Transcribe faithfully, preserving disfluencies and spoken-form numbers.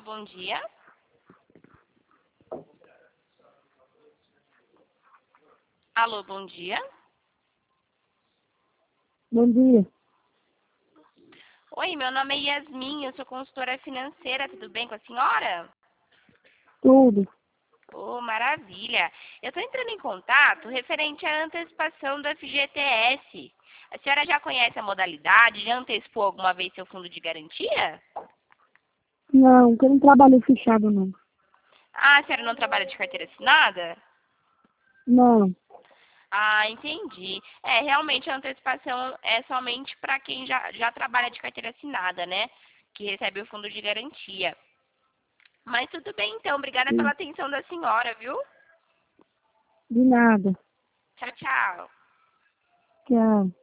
bom dia. Alô, bom dia. Bom dia. Oi, meu nome é Yasmin, eu sou consultora financeira, tudo bem com a senhora? Tudo. Oh, maravilha. Eu estou entrando em contato referente à antecipação do F G T S. A senhora já conhece a modalidade? Já antecipou alguma vez seu fundo de garantia? Não, que eu não trabalho fechado, não. Ah, a senhora não trabalha de carteira assinada? Não. Ah, entendi. É, realmente a antecipação é somente para quem já, já trabalha de carteira assinada, né? Que recebe o fundo de garantia. Mas tudo bem, então. Obrigada pela Sim. atenção da senhora, viu? De nada. Tchau, tchau. Tchau.